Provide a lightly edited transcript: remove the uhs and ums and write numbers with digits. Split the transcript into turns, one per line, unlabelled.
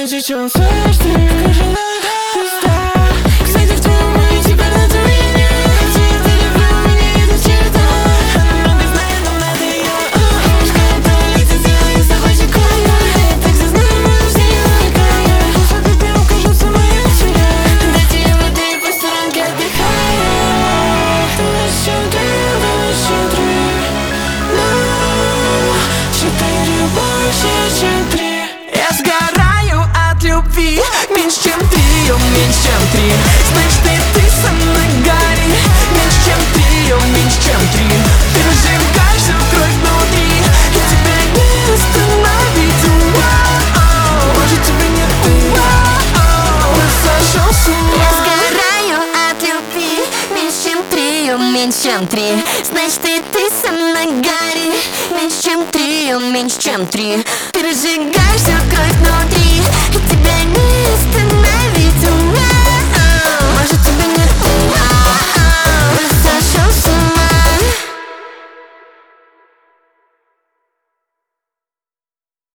мне сейчас слышишь ты? Покажи нам звезда. Кстати, в твоем мире теперь на твоей. Хотя ты любил меня, это черта. Она много знает, но надо ее. Пускай пролетит, сделай с тобой секунду. Я так зазнаю, что не знаю. Пусть тебе укажется моя семья. Дайте ей воды, пусть сторонки отдыхают. Больше, чем три. Я сгораю от любви. Меньше, чем три, меньше, чем три. Значит, ты со мной гори. Меньше, чем три, меньше, чем три. Ты разжигаешь всю кровь внутри, и тебя не остановить. Больше тебя нет, ты сошел с ума.
Я сгораю от любви. Меньше, чем три, меньше, чем три. Значит, ты со мной гори. Меньше, чем три, меньше, чем три. Ты разжигаешь всю кровь внутри, и тебя